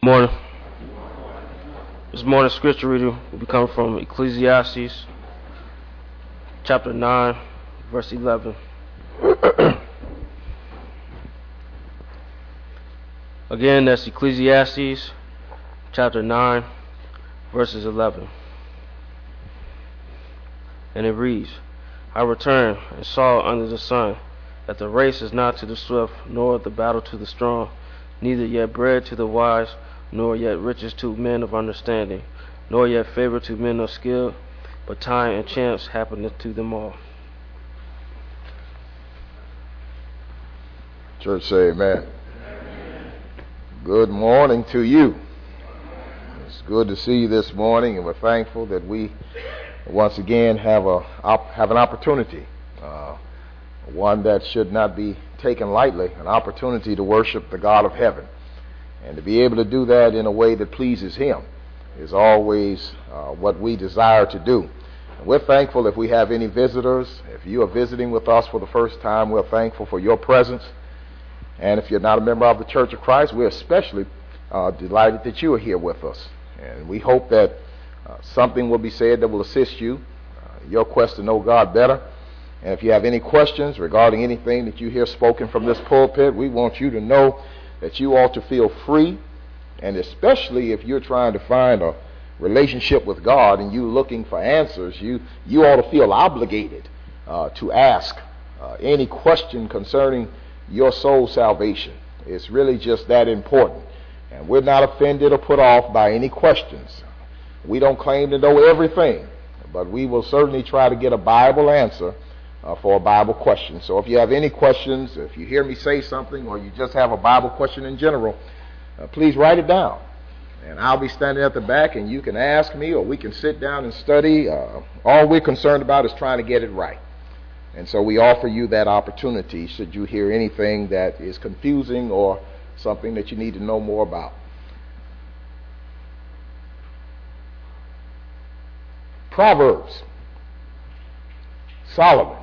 Morning. This morning's scripture reading will be coming from Ecclesiastes chapter 9, verse 11. Again, that's Ecclesiastes chapter 9, verses 11. And it reads, I returned and saw under the sun that the race is not to the swift, nor the battle to the strong, neither yet bread to the wise, nor yet riches to men of understanding, nor yet favor to men of skill, but time and chance happeneth to them all. Church say amen. Good morning to you. It's good to see you this morning, and we're thankful that we once again have an opportunity, one that should not be taken lightly, an opportunity to worship the God of heaven. And to be able to do that in a way that pleases Him is always what we desire to do. And we're thankful if we have any visitors. If you are visiting with us for the first time, we're thankful for your presence. And if you're not a member of the Church of Christ, we're especially delighted that you are here with us. And we hope that something will be said that will assist you, your quest to know God better. And if you have any questions regarding anything that you hear spoken from this pulpit, we want you to know that you ought to feel free, and especially if you're trying to find a relationship with God and you looking for answers, you ought to feel obligated to ask any question concerning your soul salvation. It's really just that important. And we're not offended or put off by any questions. We don't claim to know everything, but we will certainly try to get a Bible answer for a Bible question. So if you have any questions, if you hear me say something, or you just have a Bible question in general, please write it down. And I'll be standing at the back, and you can ask me, or we can sit down and study. All we're concerned about is trying to get it right. And so we offer you that opportunity should you hear anything that is confusing or something that you need to know more about. Proverbs. Solomon.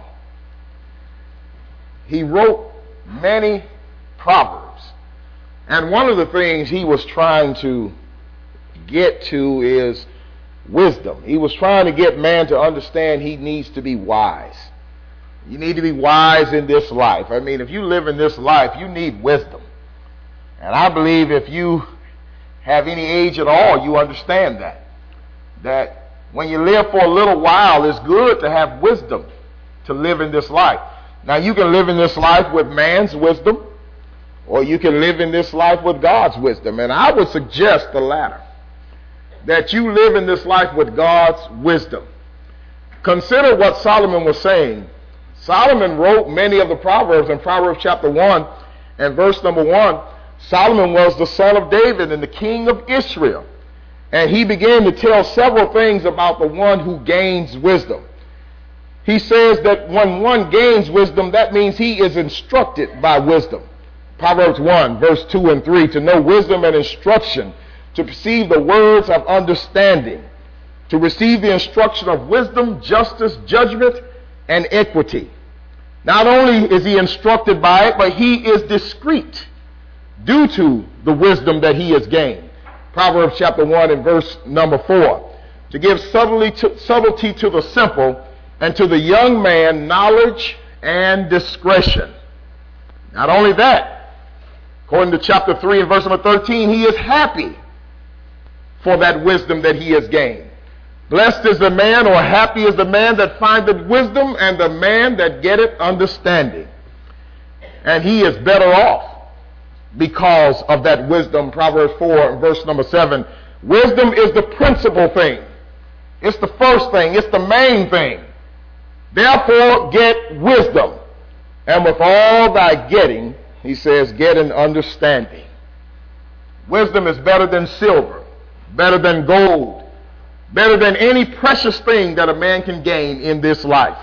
He wrote many proverbs. And one of the things he was trying to get to is wisdom. He was trying to get man to understand he needs to be wise. You need to be wise in this life. I mean, if you live in this life, you need wisdom. And I believe if you have any age at all, you understand that. That when you live for a little while, it's good to have wisdom to live in this life. Now, you can live in this life with man's wisdom, or you can live in this life with God's wisdom. And I would suggest the latter, that you live in this life with God's wisdom. Consider what Solomon was saying. Solomon wrote many of the Proverbs. In Proverbs chapter 1 and verse number 1, Solomon was the son of David and the king of Israel. And he began to tell several things about the one who gains wisdom. He says that when one gains wisdom, that means he is instructed by wisdom. Proverbs 1, verse 2 and 3, to know wisdom and instruction, to perceive the words of understanding, to receive the instruction of wisdom, justice, judgment, and equity. Not only is he instructed by it, but he is discreet due to the wisdom that he has gained. Proverbs chapter 1 and verse number 4, to give subtlety to the simple, and to the young man knowledge and discretion. Not only that, according to chapter 3 and verse number 13, he is happy for that wisdom that he has gained. Blessed is the man, or happy is the man that findeth wisdom, and the man that getteth understanding. And he is better off because of that wisdom. Proverbs 4 and verse number 7, wisdom is the principal thing. It's the first thing. It's the main thing. Therefore, get wisdom. And with all thy getting, he says, get an understanding. Wisdom is better than silver, better than gold, better than any precious thing that a man can gain in this life.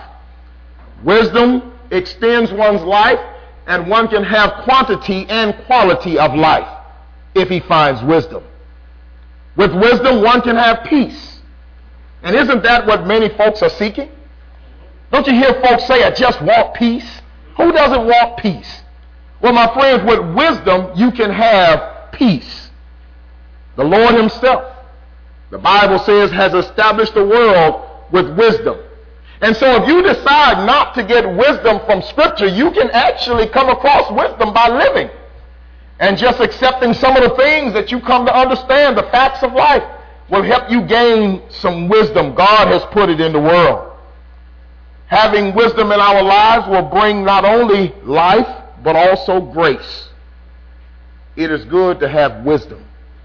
Wisdom extends one's life, and one can have quantity and quality of life if he finds wisdom. With wisdom, one can have peace. And isn't that what many folks are seeking? Don't you hear folks say, I just want peace? Who doesn't want peace? Well, my friends, with wisdom, you can have peace. The Lord himself, the Bible says, has established the world with wisdom. And so if you decide not to get wisdom from Scripture, you can actually come across wisdom by living and just accepting some of the things that you come to understand. The facts of life will help you gain some wisdom. God has put it in the world. Having wisdom in our lives will bring not only life, but also grace. It is good to have wisdom.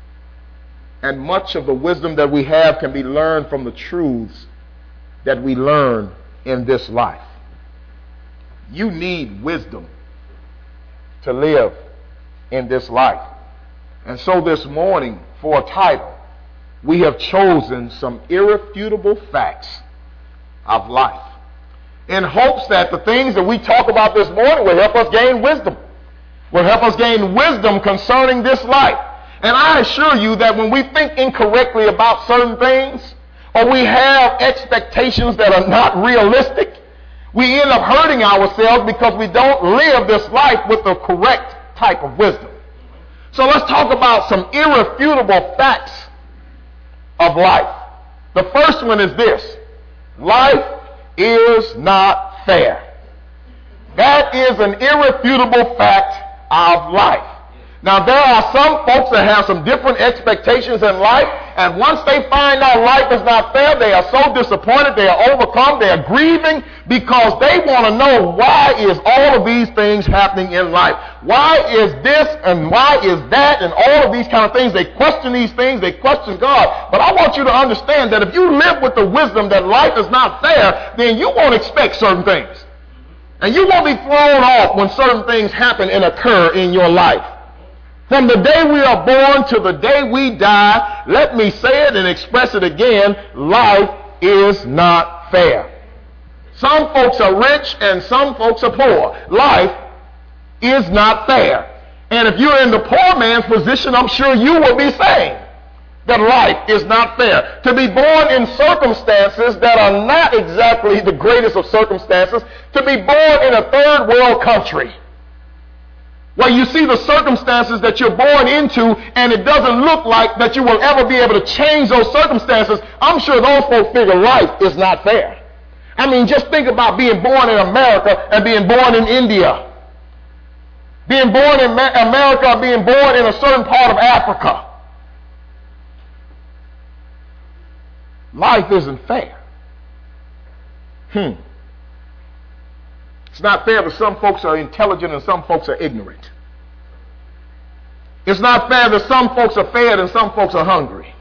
And much of the wisdom that we have can be learned from the truths that we learn in this life. You need wisdom to live in this life. And so this morning, for a title, we have chosen some irrefutable facts of life, in hopes that the things that we talk about this morning will help us gain wisdom, will help us gain wisdom concerning this life. And I assure you that when we think incorrectly about certain things, or we have expectations that are not realistic, we end up hurting ourselves because we don't live this life with the correct type of wisdom. So let's talk about some irrefutable facts of life. The first one is this: life is not fair. That is an irrefutable fact of life. Now, there are some folks that have some different expectations in life, and once they find out life is not fair, they are so disappointed, they are overcome, they are grieving, because they want to know, why is all of these things happening in life? Why is this and why is that and all of these kind of things? They question these things, they question God. But I want you to understand that if you live with the wisdom that life is not fair, then you won't expect certain things. And you won't be thrown off when certain things happen and occur in your life. From the day we are born to the day we die, let me say it and express it again, life is not fair. Some folks are rich and some folks are poor. Life is not fair. And if you're in the poor man's position, I'm sure you will be saying that life is not fair. To be born in circumstances that are not exactly the greatest of circumstances, to be born in a third world country, where you see the circumstances that you're born into and it doesn't look like that you will ever be able to change those circumstances, I'm sure those folks figure life is not fair. I mean, just think about being born in America and being born in India. Being born in America or being born in a certain part of Africa. Life isn't fair. It's not fair that some folks are intelligent and some folks are ignorant. It's not fair that some folks are fed and some folks are hungry.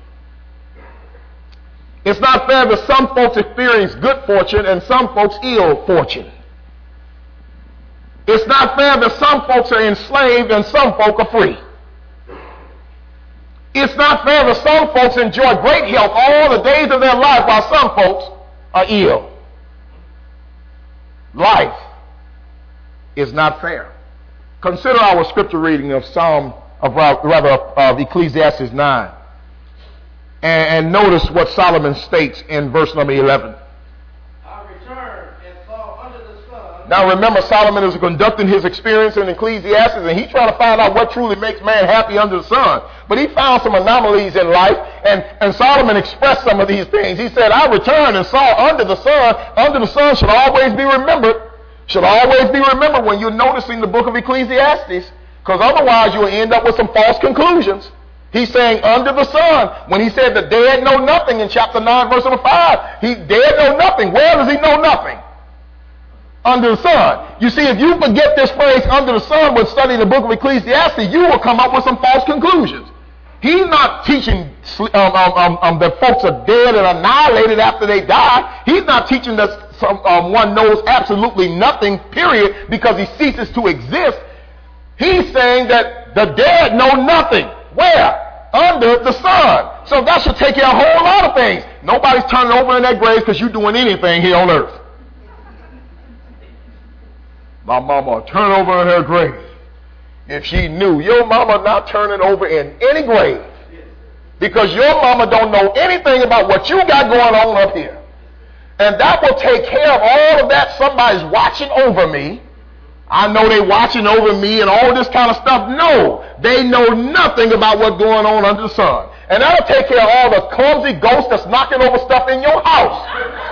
It's not fair that some folks experience good fortune and some folks ill fortune. It's not fair that some folks are enslaved and some folk are free. It's not fair that some folks enjoy great health all the days of their life while some folks are ill. Life is not fair. Consider our scripture reading of Ecclesiastes 9. And notice what Solomon states in verse number 11. I returned and saw under the sun. Now remember, Solomon is conducting his experience in Ecclesiastes, and he's trying to find out what truly makes man happy under the sun. But he found some anomalies in life, and Solomon expressed some of these things. He said, I returned and saw under the sun should always be remembered. Should always be remembered when you're noticing the book of Ecclesiastes, because otherwise you'll end up with some false conclusions. He's saying under the sun. When he said the dead know nothing in chapter 9, verse number 5, dead know nothing. Where does he know nothing? Under the sun. You see, if you forget this phrase under the sun when studying the book of Ecclesiastes, you will come up with some false conclusions. He's not teaching that folks are dead and annihilated after they die. He's not teaching that one knows absolutely nothing, period, because he ceases to exist. He's saying that the dead know nothing. Where? Under the sun. So that should take care of a whole lot of things. Nobody's turning over in their graves because you're doing anything here on earth. My mama will turn over in her grave. If she knew, your mama not turning over in any grave, because your mama don't know anything about what you got going on up here. And that will take care of all of that. Somebody's watching over me. I know they're watching over me and all this kind of stuff. No, they know nothing about what's going on under the sun. And that'll take care of all the clumsy ghosts that's knocking over stuff in your house.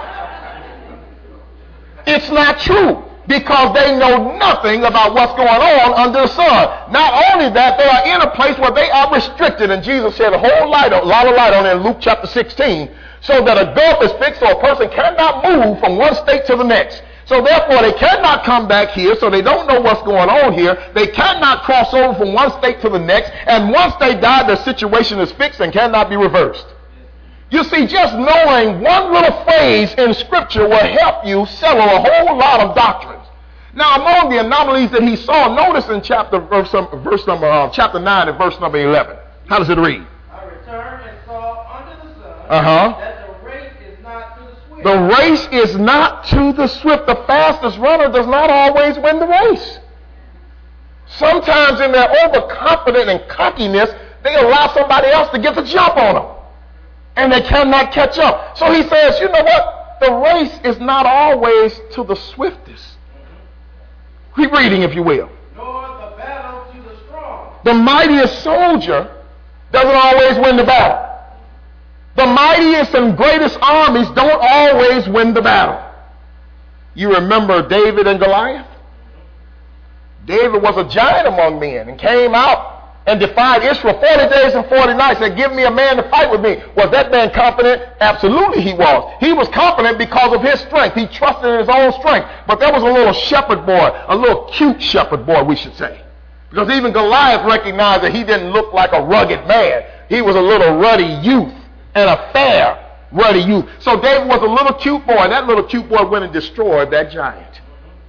It's not true, because they know nothing about what's going on under the sun. Not only that, they are in a place where they are restricted, and Jesus shed a lot of light on it in Luke chapter 16, so that a gulf is fixed so a person cannot move from one state to the next. So therefore, they cannot come back here, so they don't know what's going on here. They cannot cross over from one state to the next, and once they die, their situation is fixed and cannot be reversed. You see, just knowing one little phrase in Scripture will help you settle a whole lot of doctrines. Now, among the anomalies that he saw, notice in chapter 9 and verse number 11. How does it read? I returned and saw under the sun that the race is not to the swift. The race is not to the swift. The fastest runner does not always win the race. Sometimes in their overconfidence and cockiness, they allow somebody else to get the jump on them. And they cannot catch up. So he says, you know what? The race is not always to the swiftest. Keep reading, if you will. Nor the battle to the strong. The mightiest soldier doesn't always win the battle. The mightiest and greatest armies don't always win the battle. You remember David and Goliath? David was a giant among men and came out and defied Israel 40 days and 40 nights. Said, give me a man to fight with me. Was that man confident? Absolutely he was. He was confident because of his strength. He trusted in his own strength. But there was a little shepherd boy, a little cute shepherd boy, we should say. Because even Goliath recognized that he didn't look like a rugged man. He was a little ruddy youth, and a fair, ruddy youth. So David was a little cute boy, and that little cute boy went and destroyed that giant.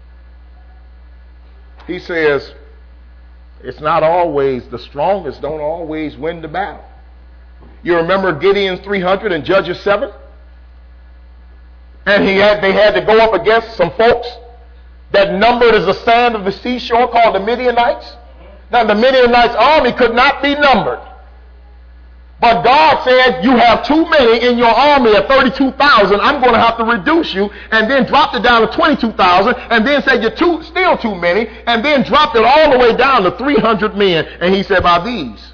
He says, it's not always, the strongest don't always win the battle. You remember Gideon's 300 in Judges 7? And they had to go up against some folks that numbered as the sand of the seashore called the Midianites. Now the Midianites' army could not be numbered. But God said, you have too many in your army at 32,000. I'm going to have to reduce you. And then dropped it down to 22,000. And then said, you're still too many. And then dropped it all the way down to 300 men. And he said, by these.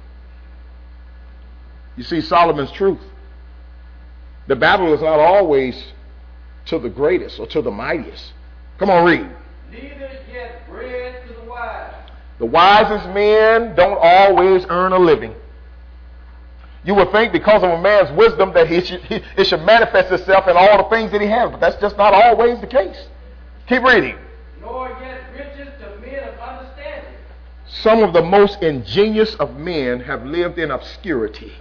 You see Solomon's truth. The battle is not always to the greatest or to the mightiest. Come on, read. Neither yet bread to the wise. The wisest men don't always earn a living. You would think because of a man's wisdom that it should manifest itself in all the things that he has, but that's just not always the case. Keep reading. Nor yet riches to men of understanding. Some of the most ingenious of men have lived in obscurity.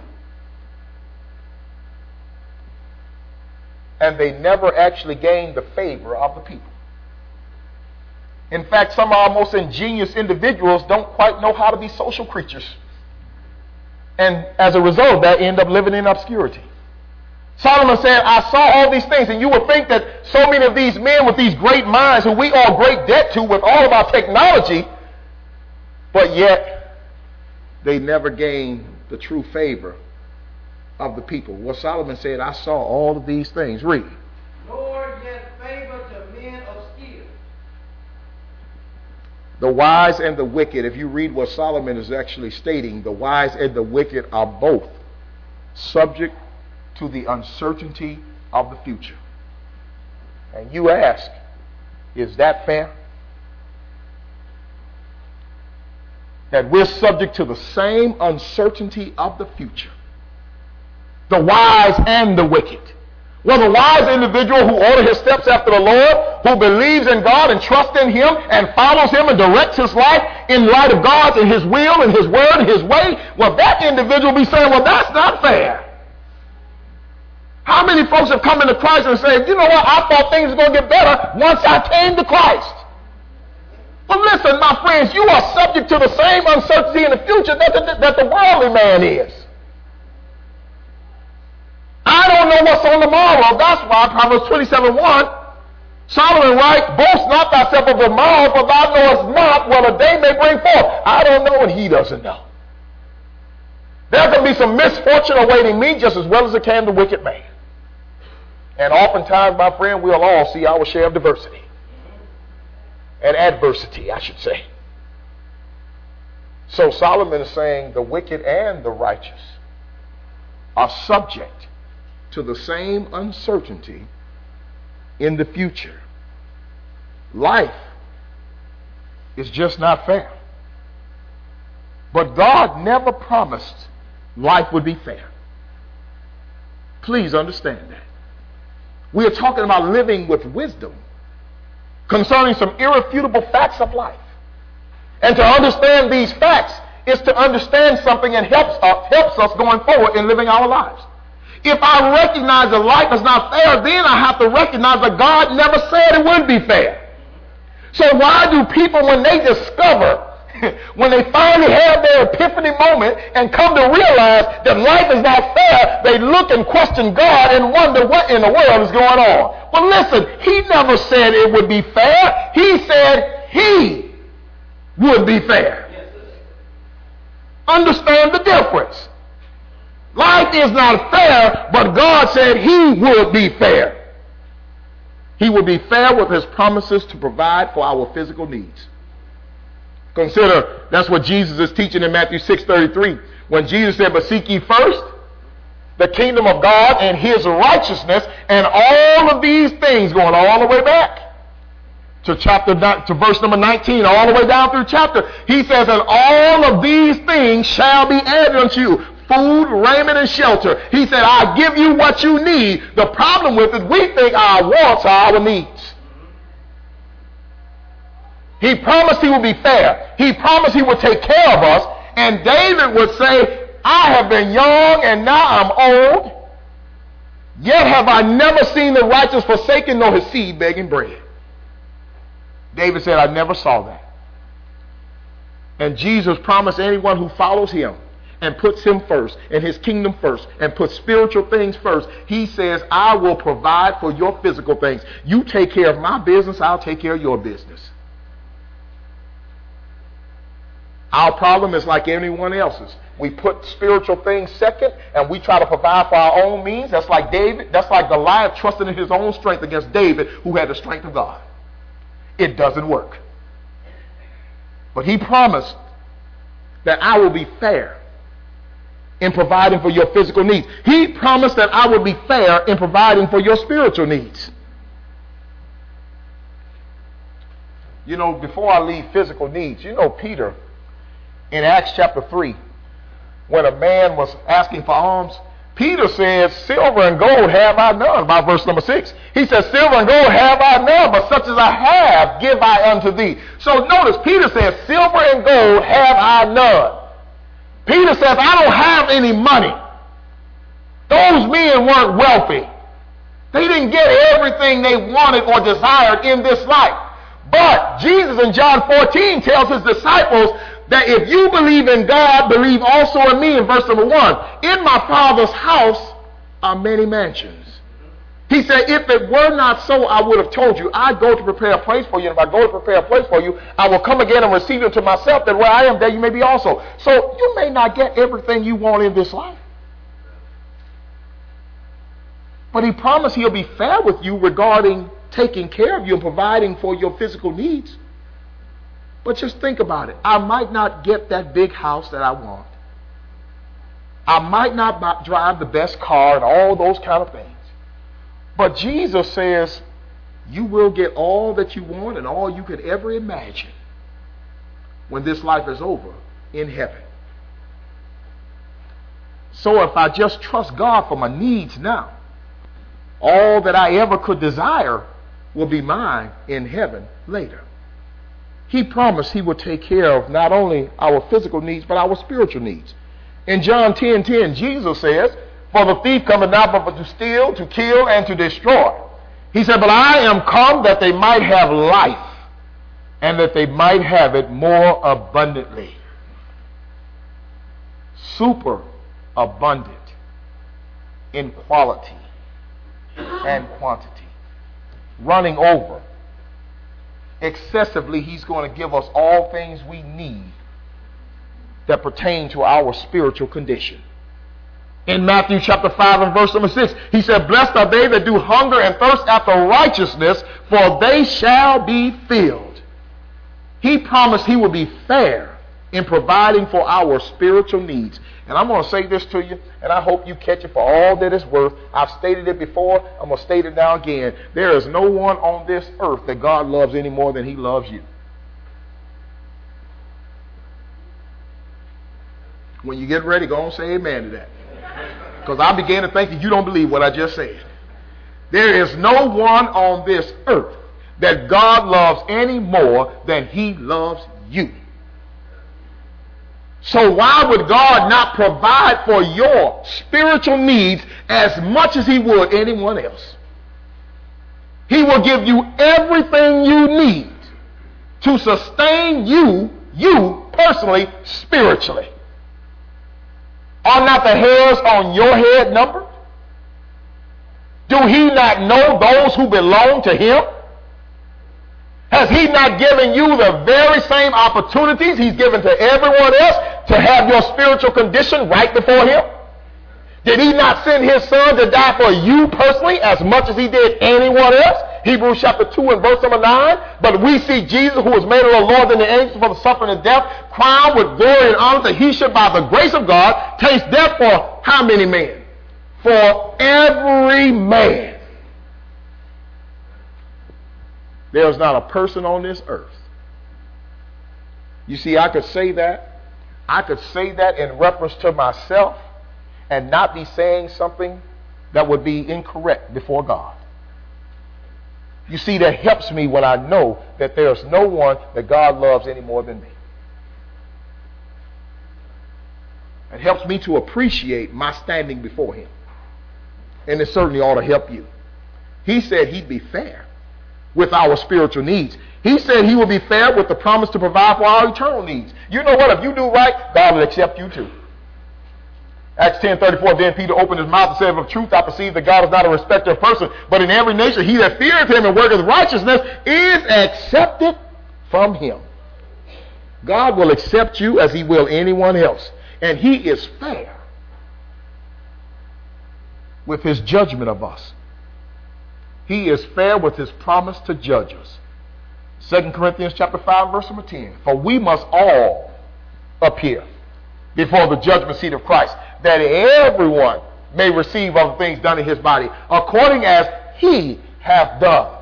And they never actually gained the favor of the people. In fact, some of our most ingenious individuals don't quite know how to be social creatures. And as a result of that, end up living in obscurity. Solomon said, I saw all these things. And you would think that so many of these men with these great minds, who we owe great debt to with all of our technology, but yet they never gained the true favor of the people. Well, Solomon said, I saw all of these things. Read. Nor yet favor to men of skill. The wise and the wicked, if you read what Solomon is actually stating, the wise and the wicked are both subject to the uncertainty of the future. And you ask, is that fair? That we're subject to the same uncertainty of the future. The wise and the wicked. Well, the wise individual who orders his steps after the Lord, who believes in God and trusts in Him and follows Him and directs his life in light of God and His will and His word and His way, well, that individual will be saying, well, that's not fair. How many folks have come into Christ and said, you know what, I thought things were going to get better once I came to Christ. Well, listen, my friends, you are subject to the same uncertainty in the future that the worldly man is. I don't know what's on tomorrow. That's why Proverbs 27:1, Solomon writes, boast not thyself of tomorrow, for thou knowest not what a day may bring forth. I don't know, and he doesn't know. There can be some misfortune awaiting me just as well as it can the wicked man. And oftentimes, my friend, we'll all see our share of diversity. And adversity, I should say. So Solomon is saying the wicked and the righteous are subject to the same uncertainty in the future. Life is just not fair. But God never promised life would be fair. Please understand that. We are talking about living with wisdom concerning some irrefutable facts of life. And to understand these facts is to understand something and helps us going forward in living our lives. If I recognize that life is not fair, then I have to recognize that God never said it would be fair. So why do people, when they discover, when they finally have their epiphany moment and come to realize that life is not fair, they look and question God and wonder what in the world is going on? Well, listen, he never said it would be fair. He said he would be fair. Understand the difference. Life is not fair, but God said he would be fair. He would be fair with his promises to provide for our physical needs. Consider, that's what Jesus is teaching in Matthew 6:33. When Jesus said, but seek ye first the kingdom of God and his righteousness, and all of these things, going all the way back to verse number 19, all the way down through chapter, he says, and all of these things shall be added unto you. Food, raiment, and shelter. He said, I give you what you need. The problem with it, we think our wants are our needs. He promised he would be fair. He promised he would take care of us. And David would say, I have been young and now I'm old. Yet have I never seen the righteous forsaken nor his seed begging bread. David said, I never saw that. And Jesus promised anyone who follows him and puts him first and his kingdom first and puts spiritual things first, he says, I will provide for your physical things. You take care of my business, I'll take care of your business. Our problem is like anyone else's. We put spiritual things second and we try to provide for our own means. That's like David. That's like Goliath trusting in his own strength against David, who had the strength of God. It doesn't work. But he promised that I will be fair in providing for your physical needs. He promised that I would be fair in providing for your spiritual needs. You know, before I leave physical needs, you know Peter, in Acts chapter 3, when a man was asking for alms, Peter says, silver and gold have I none, by verse number 6. He says, silver and gold have I none, but such as I have give I unto thee. So notice, Peter says, silver and gold have I none. Peter says, I don't have any money. Those men weren't wealthy. They didn't get everything they wanted or desired in this life. But Jesus in John 14 tells his disciples that if you believe in God, believe also in me, in verse number 1. In my Father's house are many mansions. He said, if it were not so, I would have told you, I go to prepare a place for you. And if I go to prepare a place for you, I will come again and receive you to myself, that where I am, there you may be also. So you may not get everything you want in this life. But he promised he'll be fair with you regarding taking care of you and providing for your physical needs. But just think about it. I might not get that big house that I want. I might not drive the best car and all those kind of things. But Jesus says, you will get all that you want and all you could ever imagine when this life is over in heaven. So if I just trust God for my needs now, all that I ever could desire will be mine in heaven later. He promised he would take care of not only our physical needs, but our spiritual needs. In John 10:10, Jesus says, for the thief cometh not but to steal, to kill, and to destroy. He said, but I am come that they might have life, and that they might have it more abundantly. Super abundant in quality and quantity. Running over. Excessively, he's going to give us all things we need that pertain to our spiritual condition. In Matthew chapter 5 and verse number 6, he said, blessed are they that do hunger and thirst after righteousness, for they shall be filled. He promised he would be fair in providing for our spiritual needs. And I'm going to say this to you, and I hope you catch it for all that it's worth. I've stated it before. I'm going to state it now again. There is no one on this earth that God loves any more than he loves you. When you get ready, go on and say amen to that. Because I began to think that you don't believe what I just said. There is no one on this earth that God loves any more than he loves you. So why would God not provide for your spiritual needs as much as he would anyone else? He will give you everything you need to sustain you personally, spiritually. Are not the hairs on your head numbered? Do he not know those who belong to him? Has he not given you the very same opportunities he's given to everyone else to have your spiritual condition right before him? Did he not send his son to die for you personally as much as he did anyone else? Hebrews chapter 2 and verse number 9. But we see Jesus, who was made a little lower than the angels for the suffering of death, crowned with glory and honor, that he should by the grace of God taste death for how many men? For every man. There's not a person on this earth. You see, I could say that. I could say that in reference to myself and not be saying something that would be incorrect before God. You see, that helps me when I know that there's no one that God loves any more than me. It helps me to appreciate my standing before him. And it certainly ought to help you. He said he'd be fair with our spiritual needs. He said he will be fair with the promise to provide for our eternal needs. You know what? If you do right, God will accept you too. Acts 10:34, then Peter opened his mouth and said, of truth I perceive that God is not a respecter of person, but in every nation he that feareth him and worketh righteousness is accepted from him. God will accept you as he will anyone else. And he is fair with his judgment of us. He is fair with his promise to judge us. 2 Corinthians chapter 5, verse number 10. For we must all appear before the judgment seat of Christ, that everyone may receive of the things done in his body, according as he hath done.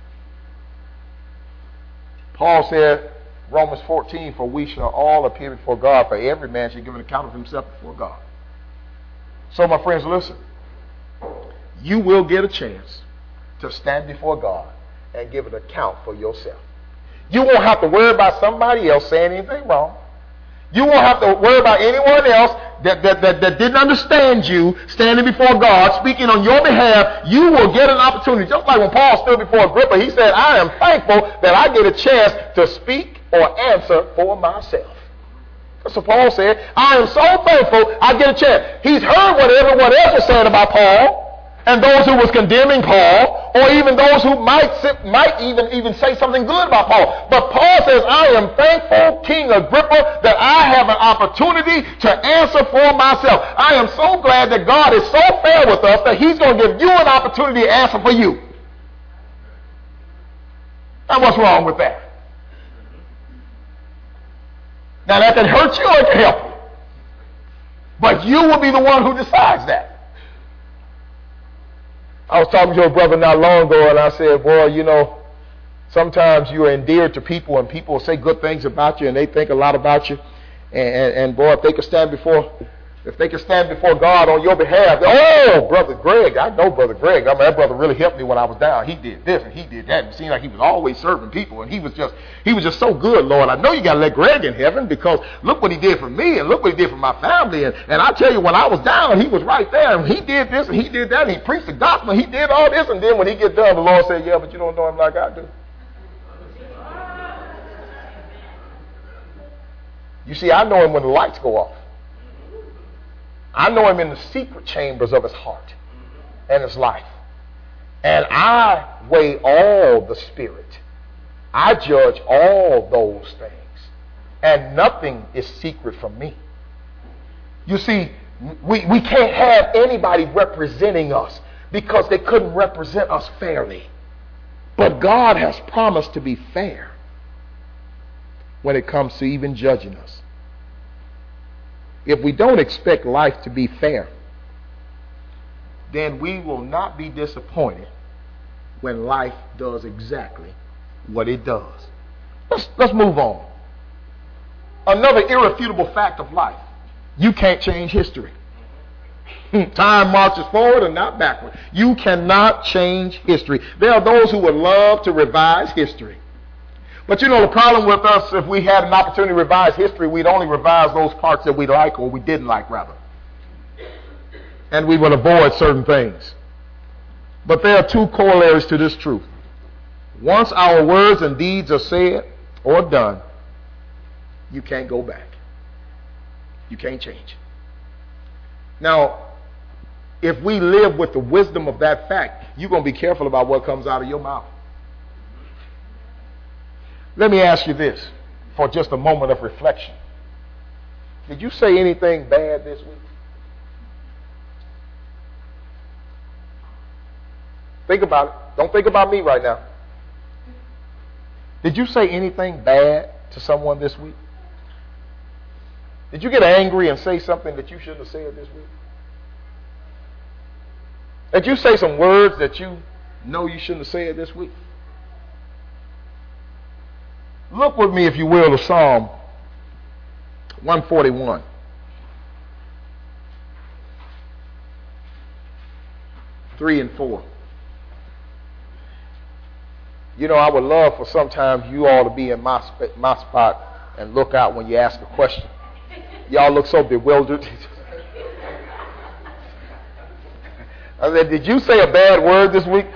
Paul said, Romans 14, for we shall all appear before God, for every man shall give an account of himself before God. So my friends, listen. You will get a chance to stand before God and give an account for yourself. You won't have to worry about somebody else saying anything wrong. You won't have to worry about anyone else that didn't understand you standing before God, speaking on your behalf. You will get an opportunity. Just like when Paul stood before Agrippa, he said, I am thankful that I get a chance to speak or answer for myself. That's what Paul said. I am so thankful I get a chance. He's heard what everyone else was saying about Paul, and those who was condemning Paul, or even those who might even say something good about Paul. But Paul says, I am thankful, King Agrippa, that I have an opportunity to answer for myself. I am so glad that God is so fair with us that he's going to give you an opportunity to answer for you. Now what's wrong with that? Now that can hurt you or it can help you. But you will be the one who decides that. I was talking to a brother not long ago, and I said, boy, you know, sometimes you are endeared to people, and people say good things about you, and they think a lot about you. And boy, if they could stand before God on your behalf, oh, Brother Greg, I know Brother Greg. I mean, that brother really helped me when I was down. He did this and he did that. It seemed like he was always serving people, and he was just so good, Lord. I know you got to let Greg in heaven, because look what he did for me, and look what he did for my family. And I tell you, when I was down, he was right there, and he did this and he did that, and he preached the gospel, and he did all this. And then when he get done, the Lord said, yeah, but you don't know him like I do. You see, I know him when the lights go off. I know him in the secret chambers of his heart and his life. And I weigh all the spirit. I judge all those things. And nothing is secret from me. You see, we can't have anybody representing us because they couldn't represent us fairly. But God has promised to be fair when it comes to even judging us. if we don't expect life to be fair, then we will not be disappointed when life does exactly what it does. Let's move on. Another irrefutable fact of life: you can't change history. Time marches forward and not backward. You cannot change history. There are those who would love to revise history. But you know, the problem with us, if we had an opportunity to revise history, we'd only revise those parts that we like, or we didn't like, rather. And we would avoid certain things. But there are two corollaries to this truth. Once our words and deeds are said or done, you can't go back. You can't change. Now, if we live with the wisdom of that fact, you're going to be careful about what comes out of your mouth. Let me ask you this for just a moment of reflection. Did you say anything bad this week? Think about it. Don't think about me right now. Did you say anything bad to someone this week? Did you get angry and say something that you shouldn't have said this week? Did you say some words that you know you shouldn't have said this week? Look with me, if you will, to Psalm 141. Three and 4. You know, I would love for sometimes you all to be in my spot and look out when you ask a question. Y'all look so bewildered. I said, did you say a bad word this week?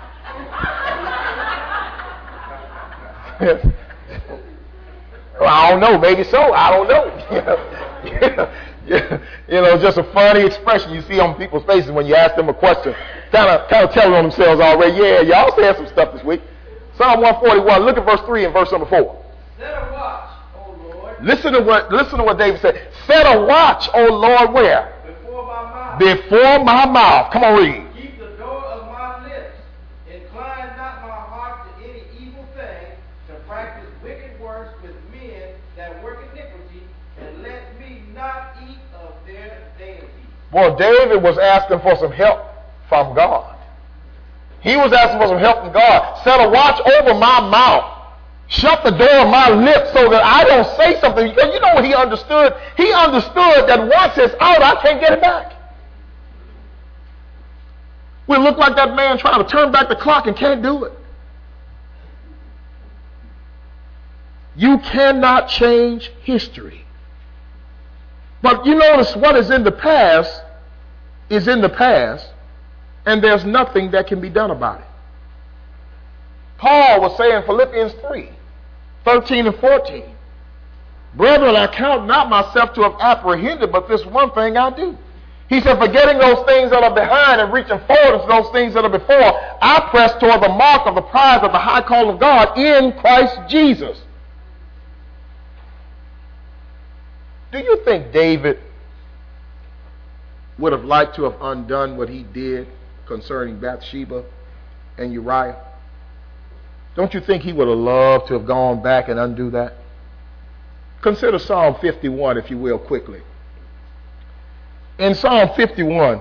Well, I don't know. Maybe so. I don't know. You know, just a funny expression you see on people's faces when you ask them a question. Kind of telling on themselves already. Yeah, y'all said some stuff this week. Psalm 141. Look at verse 3 and verse number 4. Set a watch, O Lord. Listen to what David said. Set a watch, O Lord, where? Before my mouth. Before my mouth. Come on, read. Keep the door of my lips. Incline not my heart to any evil thing, to practice wicked works with men that work iniquity, and let me not eat of their deities. Well, David was asking for some help from God. He was asking for some help from God. Set a watch over my mouth. Shut the door of my lips so that I don't say something. Because you know what he understood? He understood that once it's out, I can't get it back. We look like that man trying to turn back the clock and can't do it. You cannot change history. But you notice what is in the past is in the past, and there's nothing that can be done about it. Paul was saying in Philippians 3:13 and 14, brethren, I count not myself to have apprehended, but this one thing I do. He said, forgetting those things that are behind and reaching forward to those things that are before, I press toward the mark of the prize of the high call of God in Christ Jesus. Do you think David would have liked to have undone what he did concerning Bathsheba and Uriah? Don't you think he would have loved to have gone back and undo that? Consider Psalm 51, if you will, quickly. In Psalm 51,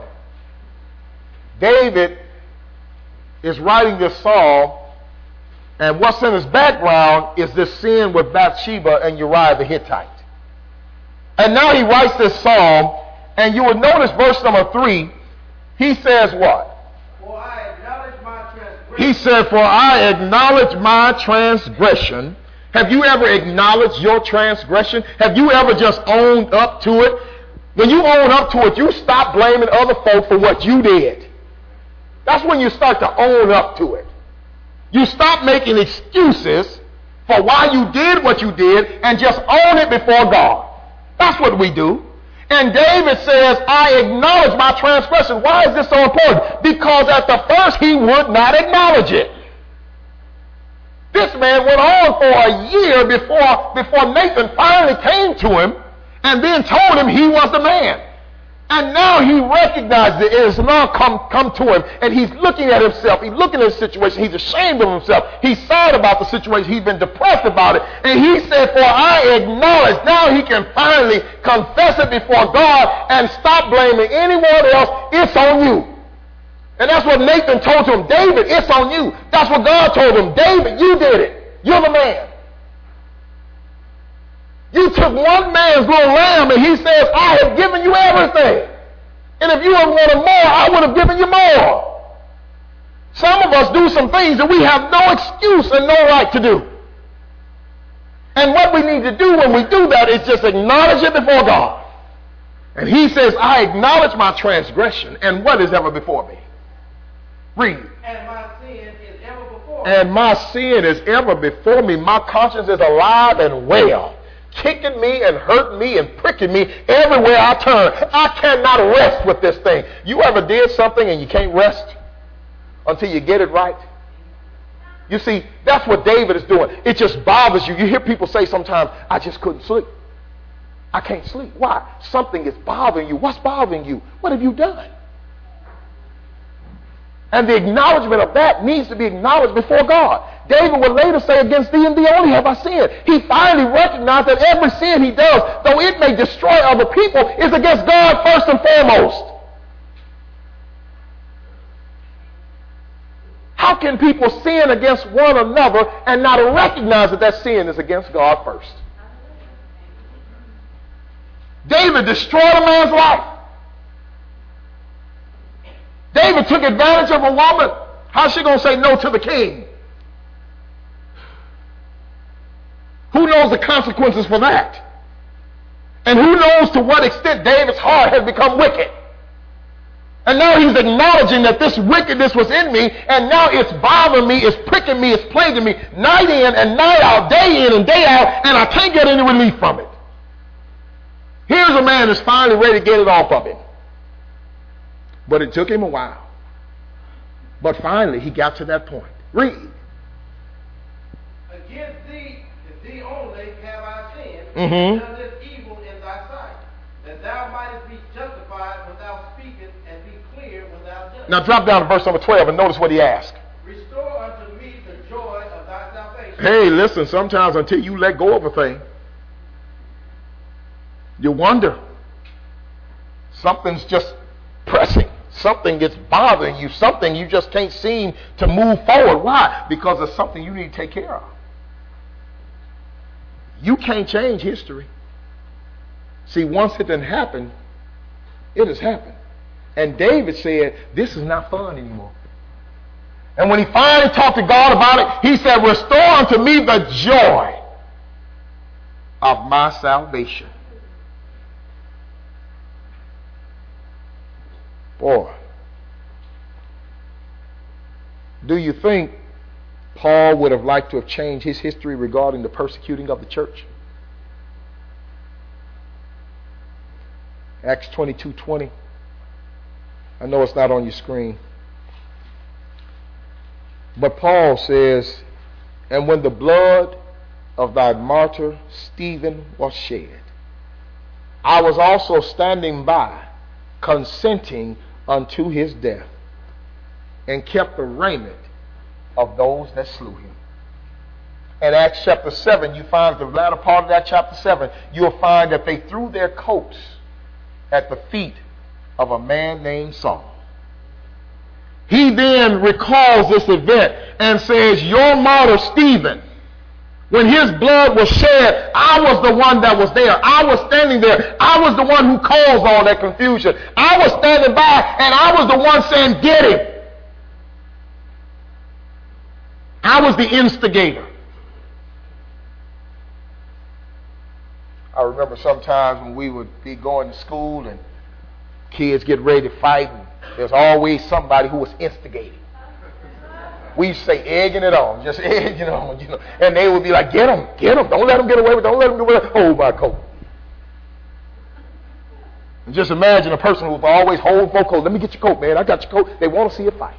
David is writing this psalm, and what's in his background is this sin with Bathsheba and Uriah the Hittite. And now he writes this psalm, and you will notice verse number 3, he says what? For I acknowledge my transgression. He said, for I acknowledge my transgression. Have you ever acknowledged your transgression? Have you ever just owned up to it? When you own up to it, you stop blaming other folk for what you did. That's when you start to own up to it. You stop making excuses for why you did what you did and just own it before God. That's what we do. And David says, I acknowledge my transgression. Why is this so important? Because at the first he would not acknowledge it. This man went on for a year before Nathan finally came to him and then told him he was the man. And now he recognizes it. It has now come to him, and he's looking at himself. He's looking at the situation. He's ashamed of himself. He's sad about the situation. He's been depressed about it. And he said, for I acknowledge. Now he can finally confess it before God and stop blaming anyone else. It's on you. And that's what Nathan told him. David, it's on you. That's what God told him. David, you did it. You're the man. You took one man's little lamb and he says, I have given you everything. And if you had wanted more, I would have given you more. Some of us do some things that we have no excuse and no right to do. And what we need to do when we do that is just acknowledge it before God. And he says, I acknowledge my transgression and what is ever before me. Read. And my sin is ever before me. And my sin is ever before me. My conscience is alive and well, kicking me and hurting me and pricking me everywhere I turn. I cannot rest with this thing. You ever did something and you can't rest until you get it right? You see, that's what David is doing. It just bothers you. You hear people say sometimes, I just couldn't sleep. I can't sleep. Why? Something is bothering you. What's bothering you? What have you done? And the acknowledgement of that needs to be acknowledged before God. David would later say, against thee and thee only have I sinned. He finally recognized that every sin he does, though it may destroy other people, is against God first and foremost. How can people sin against one another and not recognize that that sin is against God first? David destroyed a man's life. David took advantage of a woman. How's she going to say no to the king? Who knows the consequences for that? And who knows to what extent David's heart has become wicked? And now he's acknowledging that this wickedness was in me, and now it's bothering me, it's pricking me, it's plaguing me, night in and night out, day in and day out, and I can't get any relief from it. Here's a man that's finally ready to get it off of him. But it took him a while. But finally, he got to that point. Read. Against thee, and thee only have I sinned, Mm-hmm. done this evil in thy sight, that thou mightest be justified when thou speakest, and be clear when thou judgest. Now drop down to verse number 12 and notice what he asked. Restore unto me the joy of thy salvation. Hey, listen, sometimes until you let go of a thing, you wonder. Something's just pressing. Something gets bothering you. Something you just can't seem to move forward. Why? Because it's something you need to take care of. You can't change history. See, once it done happened, it has happened. And David said, this is not fun anymore. And when he finally talked to God about it, he said, restore unto me the joy of my salvation. Boy, do you think Paul would have liked to have changed his history regarding the persecuting of the church? Acts 22:20. I know it's not on your screen. But Paul says, and when the blood of thy martyr Stephen was shed, I was also standing by, consenting unto his death, and kept the raiment of those that slew him. In Acts chapter 7, you find the latter part of that chapter 7, you'll find that they threw their coats at the feet of a man named Saul. He then recalls this event and says, your martyr Stephen, when his blood was shed, I was the one that was there. I was standing there. I was the one who caused all that confusion. I was standing by, and I was the one saying, get him. I was the instigator. I remember sometimes when we would be going to school and kids get ready to fight, and there's always somebody who was instigating. We used to say egging it on, just egging it on, you know. And they would be like, get him, don't let him get away with it, don't let him get away with it. Hold my coat. And just imagine a person who's always holding for coat. Let me get your coat, man. I got your coat. They want to see a fight.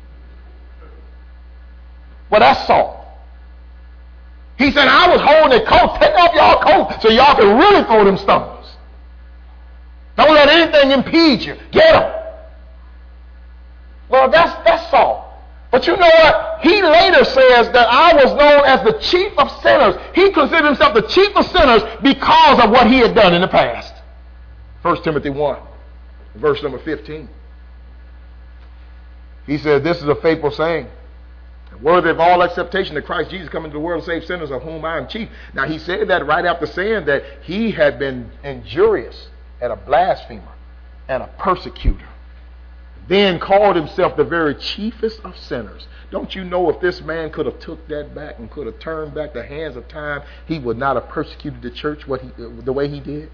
Well, that's Saul. He said, I was holding that coat. Take off y'all coat so y'all can really throw them stones. Don't let anything impede you. Get him. Well, that's Saul. But you know what? He later says that I was known as the chief of sinners. He considered himself the chief of sinners because of what he had done in the past. 1 Timothy 1, verse number 15. He said, this is a faithful saying, worthy of all acceptation, that Christ Jesus come into the world to save sinners, of whom I am chief. Now, he said that right after saying that he had been injurious and a blasphemer and a persecutor. Then called himself the very chiefest of sinners. Don't you know if this man could have took that back and could have turned back the hands of time, he would not have persecuted the church the way he did?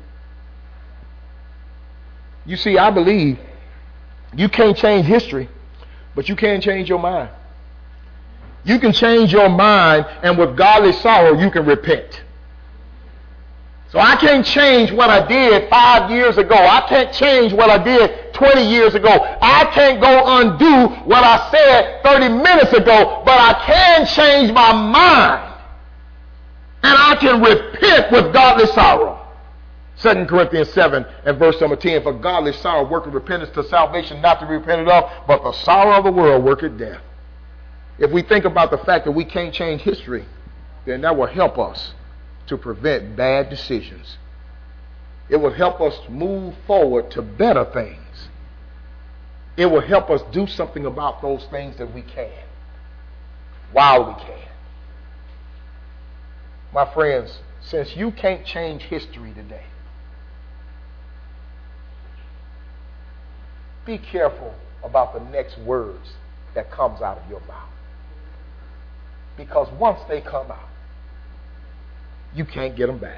You see, I believe you can't change history, but you can change your mind. You can change your mind, and with godly sorrow, you can repent. So I can't change what I did 5 years ago. I can't change what I did 20 years ago. I can't go undo what I said 30 minutes ago, but I can change my mind. And I can repent with godly sorrow. 2 Corinthians 7 and verse number 10, for godly sorrow worketh repentance to salvation, not to be repented of, but the sorrow of the world worketh death. If we think about the fact that we can't change history, then that will help us to prevent bad decisions. It will help us move forward to better things. It will help us do something about those things that we can, while we can. My friends, since you can't change history today, be careful about the next words that comes out of your mouth. Because once they come out, you can't get them back.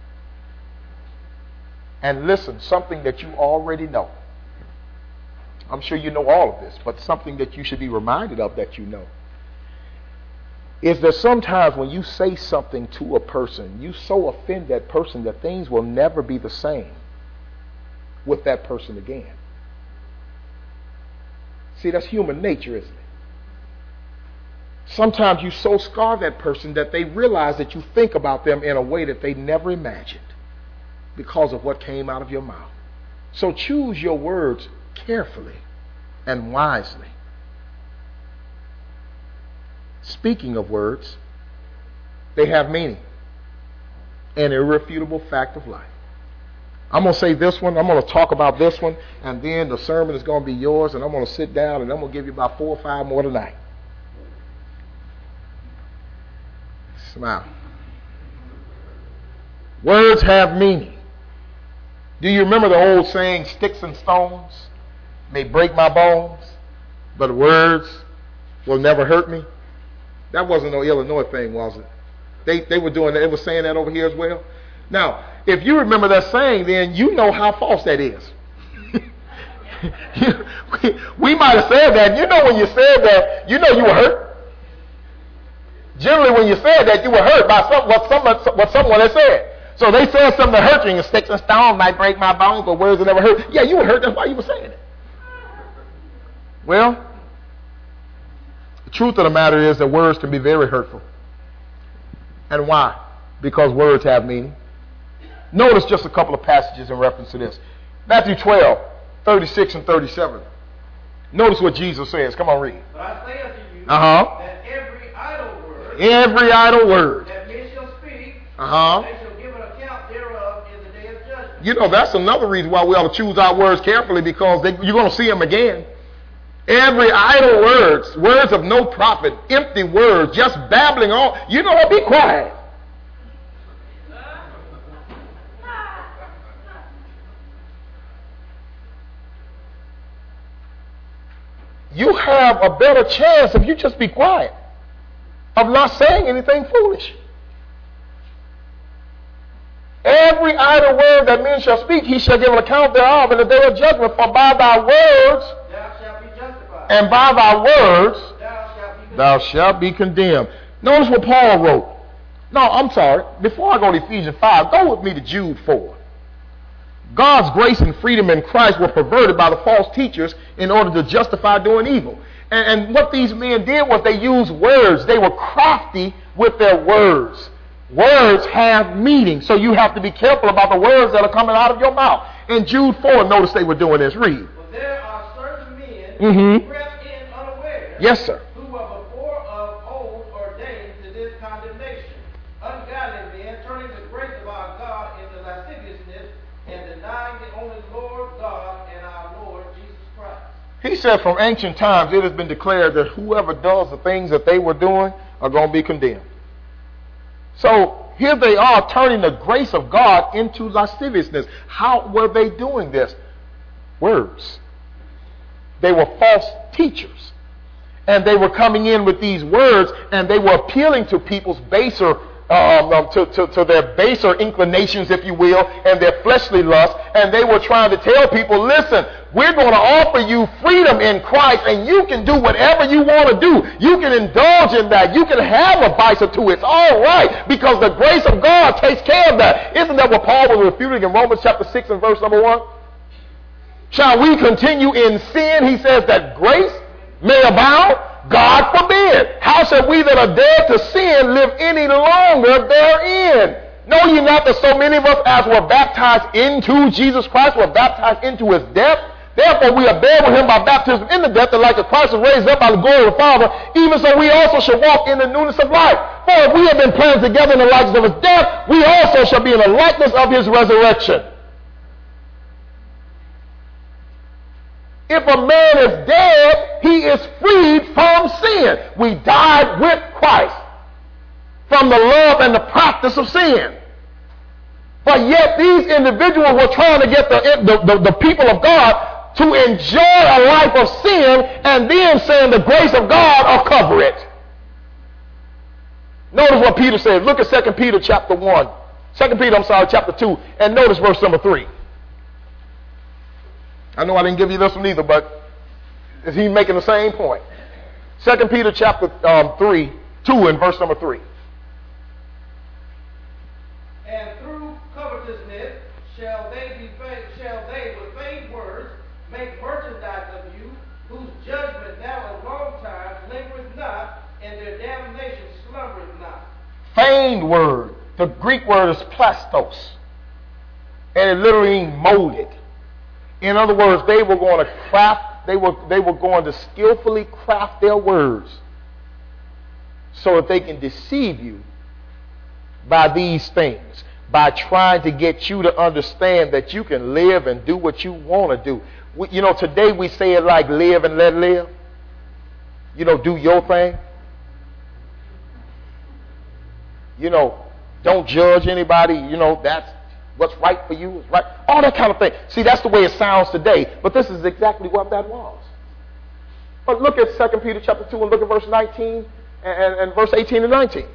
And listen, something that you already know. I'm sure you know all of this, but something that you should be reminded of that you know is that sometimes when you say something to a person, you so offend that person that things will never be the same with that person again. See, that's human nature, isn't it? Sometimes you so scar that person that they realize that you think about them in a way that they never imagined because of what came out of your mouth. So choose your words carefully and wisely. Speaking of words, they have meaning, an irrefutable fact of life. I'm going to say this one, I'm going to talk about this one, and then the sermon is going to be yours, and I'm going to sit down and I'm going to give you about 4 or 5 more tonight. Smile. Words have meaning. Do you remember the old saying, sticks and stones may break my bones, but words will never hurt me? That wasn't no Illinois thing, was it? They were doing that. They were saying that over here as well. Now, if you remember that saying, then you know how false that is. We might have said that. You know when you said that, you know you were hurt. Generally, when you said that, you were hurt by what someone had said. So they said something that hurt you, and sticks and stones might break my bones, but words will never hurt. Yeah, you were hurt. That's why you were saying it. Well, the truth of the matter is that words can be very hurtful. And why? Because words have meaning. Notice just a couple of passages in reference to this. Matthew 12, 36 and 37. Notice what Jesus says. Come on, read. But I say unto you that every idle word that men shall speak, they uh-huh. shall give an account thereof in the day of judgment. You know, that's another reason why we ought to choose our words carefully, because you're going to see them again. Every idle words of no profit, empty words, just babbling on. You know what? Be quiet. You have a better chance if you just be quiet, of not saying anything foolish. Every idle word that men shall speak, he shall give an account thereof in the day of judgment. For by thy words thou shalt be justified, and by thy words thou shalt be condemned. Notice what Paul wrote. No, I'm sorry. Before I go to Ephesians 5, go with me to Jude 4. God's grace and freedom in Christ were perverted by the false teachers in order to justify doing evil. And what these men did was they used words. They were crafty with their words. Words have meaning, so you have to be careful about the words that are coming out of your mouth. In Jude 4, notice they were doing this. Read. But there are certain men Mm-hmm. crept in unaware, Yes, sir. who were before of old ordained to this condemnation, ungodly men, turning the grace of our God into lasciviousness, and denying the only Lord God and our Lord Jesus Christ. He said from ancient times it has been declared that whoever does the things that they were doing are going to be condemned. So here they are turning the grace of God into lasciviousness. How were they doing this? Words. They were false teachers. And they were coming in with these words, and they were appealing to people's baser to their baser inclinations, if you will, and their fleshly lust, and they were trying to tell people, listen, we're going to offer you freedom in Christ, and you can do whatever you want to do. You can indulge in that. You can have a vice or two. It's all right, because the grace of God takes care of that. Isn't that what Paul was refuting in Romans chapter 6 and verse number 1? Shall we continue in sin, he says, that grace may abound? God forbid. How shall we that are dead to sin live any longer therein? Know ye not that so many of us as were baptized into Jesus Christ were baptized into his death? Therefore we are buried with him by baptism in the death, that like as Christ was raised up by the glory of the Father, even so we also shall walk in the newness of life. For if we have been planted together in the likeness of his death, we also shall be in the likeness of his resurrection. If a man is dead, he is freed from sin. We died with Christ from the love and the practice of sin. But yet these individuals were trying to get the people of God to enjoy a life of sin, and then saying the grace of God will cover it. Notice what Peter says. Look at 2 Peter chapter 1. 2 Peter, chapter 2, and notice verse number 3. I know I didn't give you this one either, but is he making the same point? 2 Peter chapter 2 and verse number 3. And through covetousness shall they with vain words make merchandise of you, whose judgment now a long time lingereth not, and their damnation slumbereth not. Feigned word. The Greek word is plastos, and it literally means molded. In other words, they were going to craft, they were going to skillfully craft their words so that they can deceive you by these things, by trying to get you to understand that you can live and do what you want to do. Today we say it like live and let live. Do your thing. Don't judge anybody. That's what's right for you is right. All that kind of thing. See, that's the way it sounds today, but this is exactly what that was. But look at 2 Peter chapter 2 and look at verse 19 and verse 18 and 19.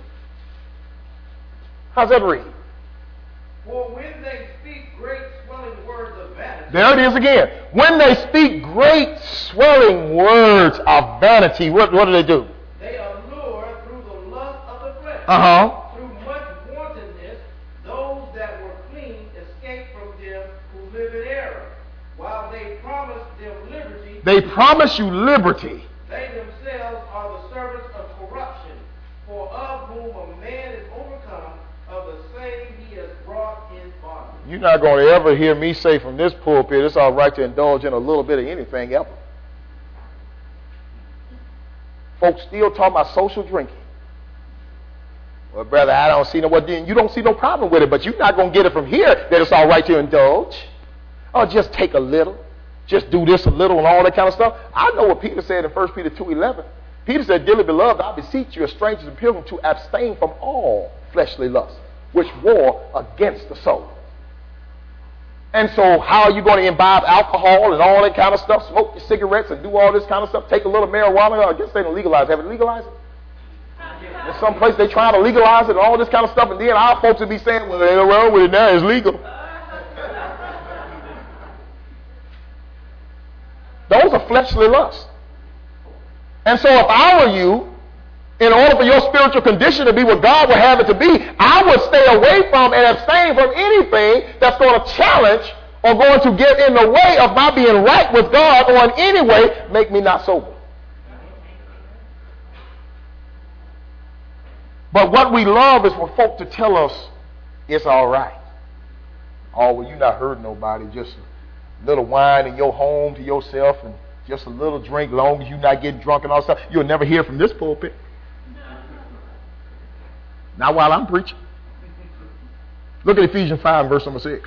How's that read? For when they speak great swelling words of vanity. There it is again. When they speak great swelling words of vanity, what do they do? They allure through the lust of the flesh. Through much wantonness, those that were clean escape from them who live in error. While they promise them liberty. They promise you liberty. They themselves are the servants of corruption. For of whom a man is overcome, of the same he is brought in bondage. You're not going to ever hear me say from this pulpit, it's all right to indulge in a little bit of anything ever. Folks still talk about social drinking. Well, brother, I don't see you don't see no problem with it, but you're not going to get it from here that it's all right to indulge. Or just take a little. Just do this a little and all that kind of stuff. I know what Peter said in 1 Peter 2:11. Peter said, dearly beloved, I beseech you as strangers and pilgrims to abstain from all fleshly lusts, which war against the soul. And so how are you going to imbibe alcohol and all that kind of stuff, smoke your cigarettes and do all this kind of stuff, take a little marijuana? I guess they don't legalize it. Have it legalized it? In some place they try to legalize it and all this kind of stuff, and then our folks would be saying, well, ain't no wrong with it now, it's legal. Those are fleshly lusts. And so if I were you, in order for your spiritual condition to be what God would have it to be, I would stay away from and abstain from anything that's going to challenge or going to get in the way of my being right with God, or in any way make me not sober. But what we love is for folk to tell us it's all right. Oh, well, you not hurting nobody. Just a little wine in your home to yourself and just a little drink, long as you're not getting drunk and all stuff. You'll never hear from this pulpit. Not while I'm preaching. Look at Ephesians 5, verse number 6.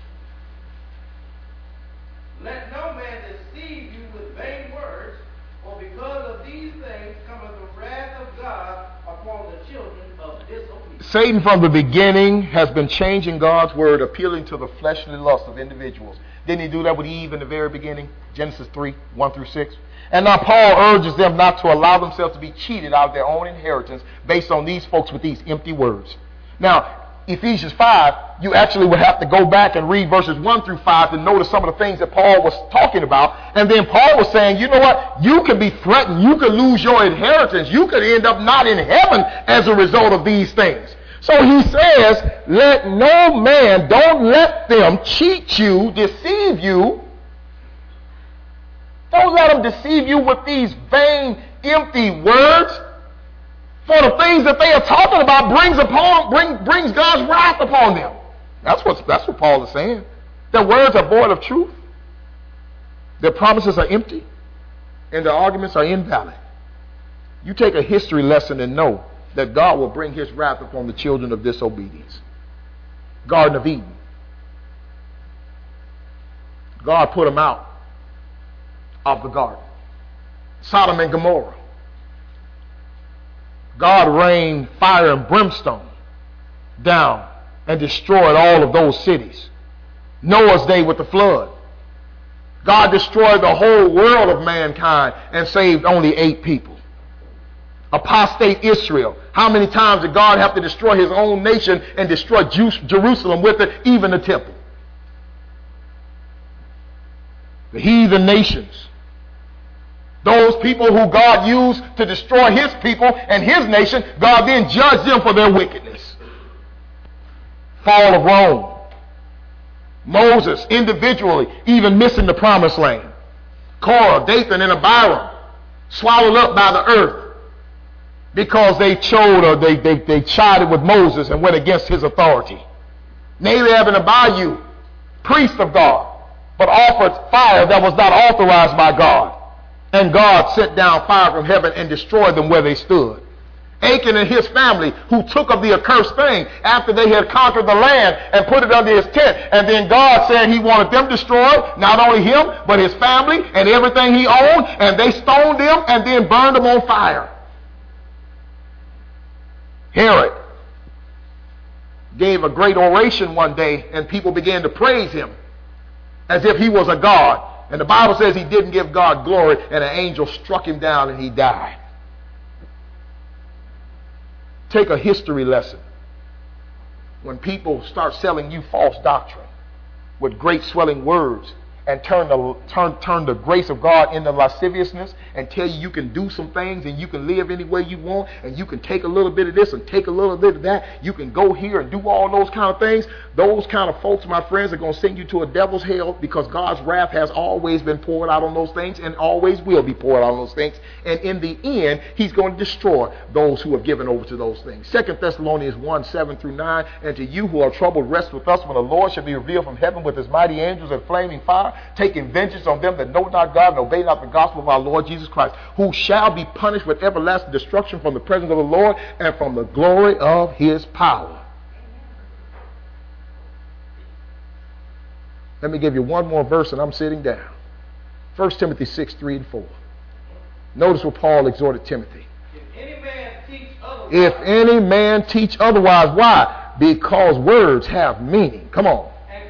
Let no man deceive you with vain words, for because of these things cometh the wrath of God upon the children of disobedience. Satan from the beginning has been changing God's word, appealing to the fleshly lust of individuals. Didn't he do that with Eve in the very beginning? Genesis 3, 1 through 6. And now Paul urges them not to allow themselves to be cheated out of their own inheritance based on these folks with these empty words. Now, Ephesians 5, you actually would have to go back and read verses 1 through 5 to notice some of the things that Paul was talking about. And then Paul was saying, you know what? You could be threatened. You could lose your inheritance. You could end up not in heaven as a result of these things. So he says, let no man, don't let them cheat you, deceive you. Don't let them deceive you with these vain, empty words. For the things that they are talking about brings God's wrath upon them. That's what Paul is saying. Their words are void of truth. Their promises are empty. And their arguments are invalid. You take a history lesson and know that God will bring his wrath upon the children of disobedience. Garden of Eden. God put them out of the garden. Sodom and Gomorrah. God rained fire and brimstone down and destroyed all of those cities. Noah's day with the flood. God destroyed the whole world of mankind and saved only 8 people. Apostate Israel. How many times did God have to destroy his own nation and destroy Jerusalem with it, even the temple? The heathen nations. Those people who God used to destroy his people and his nation, God then judged them for their wickedness. Fall of Rome. Moses individually even missing the promised land. Korah, Dathan, and Abiram swallowed up by the earth because they they chided with Moses and went against his authority. Nadab and Abihu, priests of God, but offered fire that was not authorized by God. And God sent down fire from heaven and destroyed them where they stood. Achan and his family, who took of the accursed thing after they had conquered the land and put it under his tent. And then God said he wanted them destroyed, not only him, but his family and everything he owned. And they stoned them and then burned them on fire. Herod gave a great oration one day and people began to praise him as if he was a god. And the Bible says he didn't give God glory, and an angel struck him down and he died. Take a history lesson. When people start selling you false doctrine with great swelling words and turn the grace of God into lasciviousness and tell you can do some things and you can live any way you want and you can take a little bit of this and take a little bit of that. You can go here and do all those kind of things. Those kind of folks, my friends, are going to send you to a devil's hell because God's wrath has always been poured out on those things and always will be poured out on those things. And in the end, he's going to destroy those who have given over to those things. 2 Thessalonians 1, 7 through 9, and to you who are troubled, rest with us when the Lord shall be revealed from heaven with his mighty angels and flaming fire, taking vengeance on them that know not God and obey not the gospel of our Lord Jesus Christ, who shall be punished with everlasting destruction from the presence of the Lord and from the glory of his power. Let me give you one more verse and I'm sitting down. 1 Timothy 6, 3 and 4. Notice what Paul exhorted Timothy. If any man teach otherwise. Why? Because words have meaning. Come on.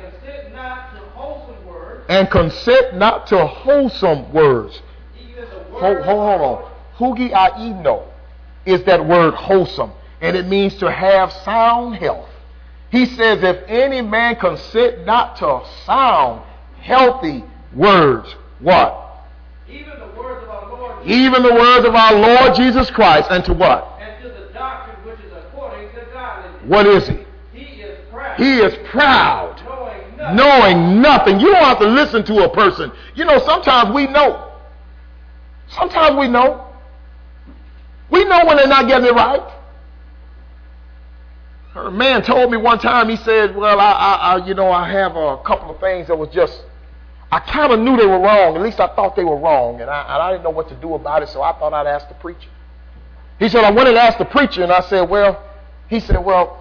And consent not to wholesome words. Hold on. Hugiaino is that word wholesome. And it means to have sound health. He says, if any man consent not to sound, healthy words, what? Even the words of our Lord. Even the words of our Lord Jesus Christ. And to what? And to the doctrine which is according to godliness. What is he? He is proud. He is proud. Knowing nothing. You don't have to listen to a person. You know, sometimes we know. Sometimes we know. We know when they're not getting it right. A man told me one time, he said, well, I have a couple of things that was just, I kind of knew they were wrong. At least I thought they were wrong. And I didn't know what to do about it, so I thought I'd ask the preacher. He said, I went and asked the preacher, and I said, he said,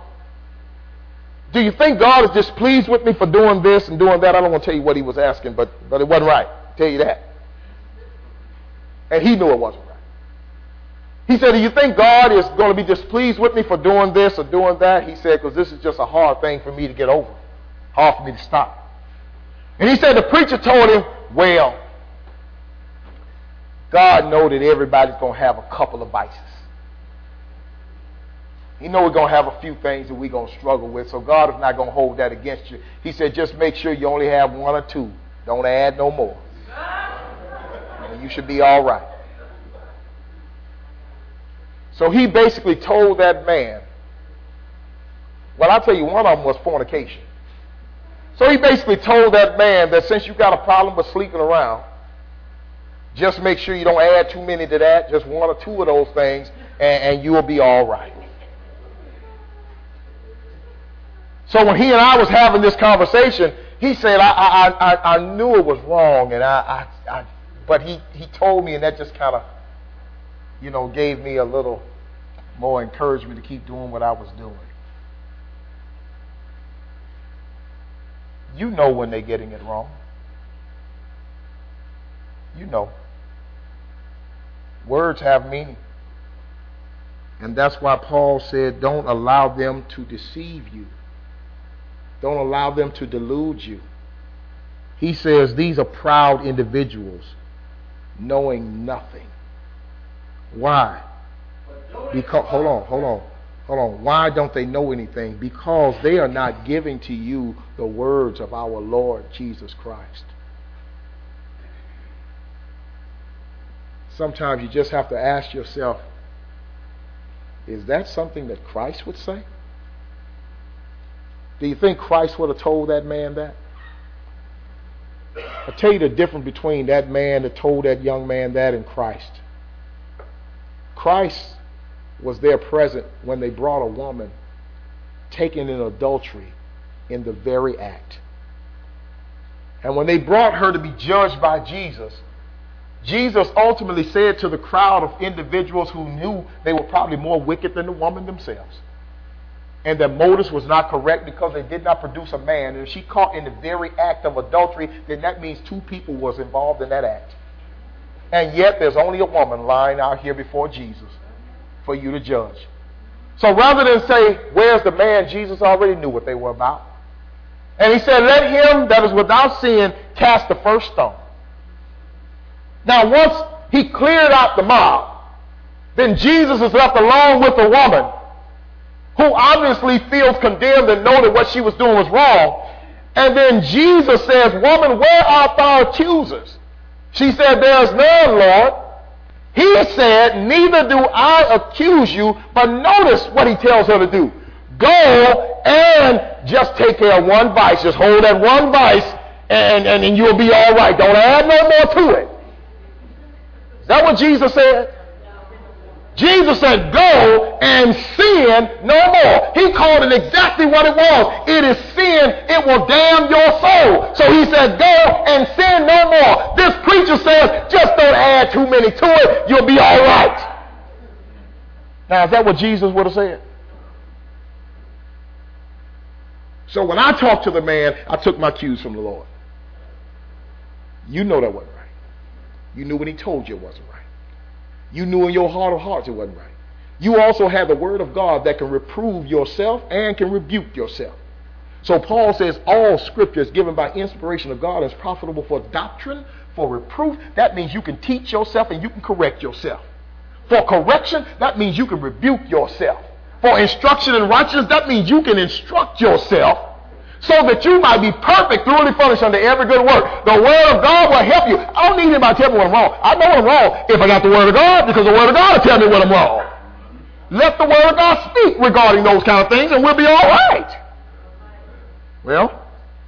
do you think God is displeased with me for doing this and doing that? I don't want to tell you what he was asking, but it wasn't right. I'll tell you that. And he knew it wasn't right. He said, do you think God is going to be displeased with me for doing this or doing that? He said, because this is just a hard thing for me to get over. Hard for me to stop. And he said, the preacher told him, well, God knows that everybody's going to have a couple of vices. He knows we're going to have a few things that we're going to struggle with, so God is not going to hold that against you. He said, just make sure you only have one or two. Don't add no more. And you should be all right. So he basically told that man, well, I'll tell you, one of them was fornication. So he basically told that man that since you got a problem with sleeping around, just make sure you don't add too many to that, just one or two of those things, and you'll be all right. So when he and I was having this conversation, he said, I knew it was wrong, but he told me, and that just kind of, gave me a little more encouragement to keep doing what I was doing. You know when they're getting it wrong. You know. Words have meaning. And that's why Paul said, don't allow them to deceive you. Don't allow them to delude you. He says these are proud individuals, knowing nothing. Why? Because hold on. Why don't they know anything? Because they are not giving to you the words of our Lord Jesus Christ. Sometimes you just have to ask yourself, is that something that Christ would say? Do you think Christ would have told that man that? I'll tell you the difference between that man that told that young man that and Christ. Christ was there present when they brought a woman taken in adultery in the very act. And when they brought her to be judged by Jesus, Jesus ultimately said to the crowd of individuals who knew they were probably more wicked than the woman themselves, and their motives was not correct because they did not produce a man. And if she caught in the very act of adultery, then that means two people was involved in that act. And yet there's only a woman lying out here before Jesus for you to judge. So rather than say, where's the man, Jesus already knew what they were about. And he said, let him that is without sin cast the first stone. Now once he cleared out the mob, then Jesus is left alone with the woman, who obviously feels condemned and know that what she was doing was wrong. And then Jesus says, woman, where are thy accusers? She said, there is none, Lord. He said, neither do I accuse you. But notice what he tells her to do. Go and just take care of one vice. Just hold that one vice and you'll be all right. Don't add no more to it. Is that what Jesus said? Jesus said, go and sin no more. He called it exactly what it was. It is sin. It will damn your soul. So he said, go and sin no more. This preacher says, just don't add too many to it. You'll be all right. Now, is that what Jesus would have said? So when I talked to the man, I took my cues from the Lord. You know that wasn't right. You knew when he told you it wasn't right. You knew in your heart of hearts it wasn't right. You also have the word of God that can reprove yourself and can rebuke yourself. So Paul says all scripture is given by inspiration of God and is profitable for doctrine, for reproof. That means you can teach yourself and you can correct yourself. For correction, that means you can rebuke yourself. For instruction in righteousness, that means you can instruct yourself so that you might be perfect, thoroughly furnished unto every good work. The word of God will help you. I don't need anybody to tell me what I'm wrong. I know what I'm wrong if I got the word of God, because the word of God will tell me what I'm wrong. Let the word of God speak regarding those kind of things and we'll be all right. Well,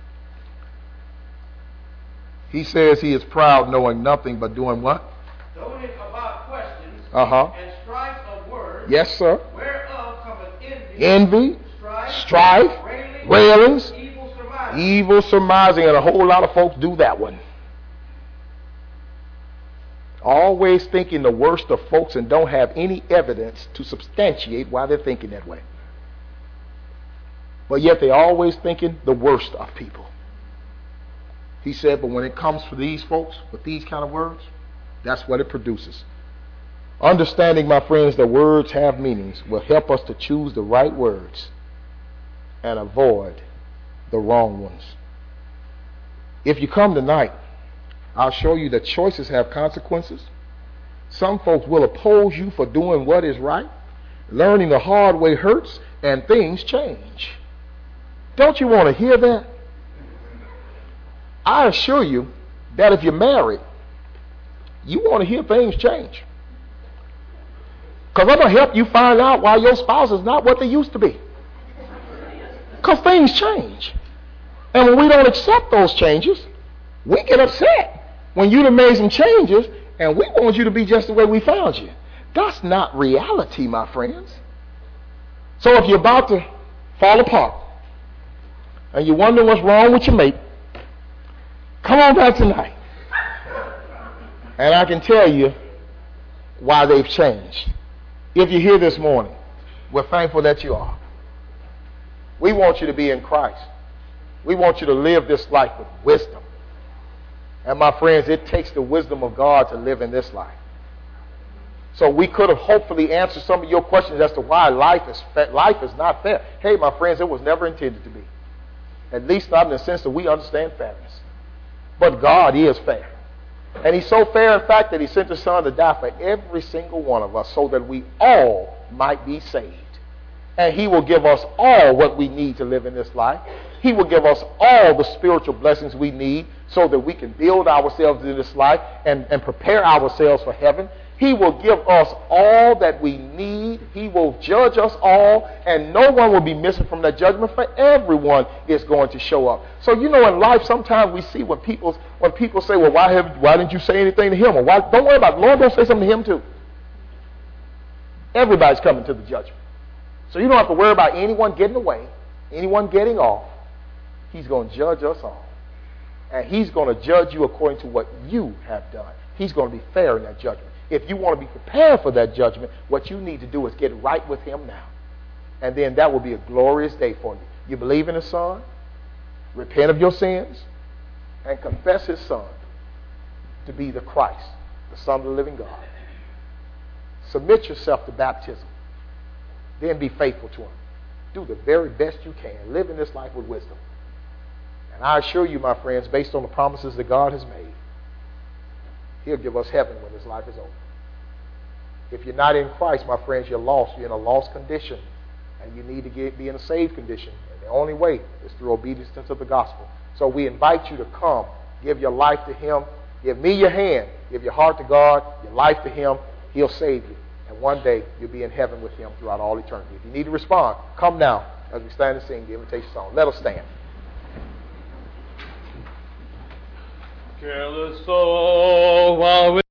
he says he is proud, knowing nothing but doing what? Doting about questions and strife of words. Yes, sir. Whereof cometh envy, Envy, strife, strife, railings, evil evil surmising, and a whole lot of folks do that one. Always thinking the worst of folks and don't have any evidence to substantiate why they're thinking that way. But yet they're always thinking the worst of people. He said, but when it comes for these folks with these kind of words, that's what it produces. Understanding, my friends, that words have meanings will help us to choose the right words and avoid the wrong ones. If you come tonight, I'll show you that choices have consequences. Some folks will oppose you for doing what is right. Learning the hard way hurts, and things change. Don't you want to hear that? I assure you that if you're married, you want to hear things change. Because I'm going to help you find out why your spouse is not what they used to be. Because things change. And when we don't accept those changes, we get upset. When you done made some changes and we want you to be just the way we found you. That's not reality, my friends. So if you're about to fall apart and you wonder what's wrong with your mate, come on back tonight. And I can tell you why they've changed. If you're here this morning, we're thankful that you are. We want you to be in Christ. We want you to live this life with wisdom. And my friends, it takes the wisdom of God to live in this life. So we could have hopefully answered some of your questions as to why life is not fair. Hey, my friends, it was never intended to be. At least not in the sense that we understand fairness. But God is fair. And he's so fair, in fact, that he sent his son to die for every single one of us so that we all might be saved. And he will give us all what we need to live in this life. He will give us all the spiritual blessings we need so that we can build ourselves in this life and prepare ourselves for heaven. He will give us all that we need. He will judge us all, and no one will be missing from that judgment, for everyone is going to show up. So, you know, in life, sometimes we see when people say, well, why didn't you say anything to him? Or why? Don't worry about it. Lord, don't say something to him too. Everybody's coming to the judgment. So you don't have to worry about anyone getting away, anyone getting off. He's going to judge us all. And he's going to judge you according to what you have done. He's going to be fair in that judgment. If you want to be prepared for that judgment, what you need to do is get right with him now. And then that will be a glorious day for you. You believe in his son, repent of your sins, and confess his son to be the Christ, the Son of the living God. Submit yourself to baptism. Then be faithful to him. Do the very best you can. Live in this life with wisdom. And I assure you, my friends, based on the promises that God has made, he'll give us heaven when this life is over. If you're not in Christ, my friends, you're lost. You're in a lost condition. And you need to be in a saved condition. And the only way is through obedience to the gospel. So we invite you to come. Give your life to him. Give me your hand. Give your heart to God. Your life to him. He'll save you. And one day, you'll be in heaven with him throughout all eternity. If you need to respond, come now as we stand and sing the invitation song. Let us stand. Careless soul, while we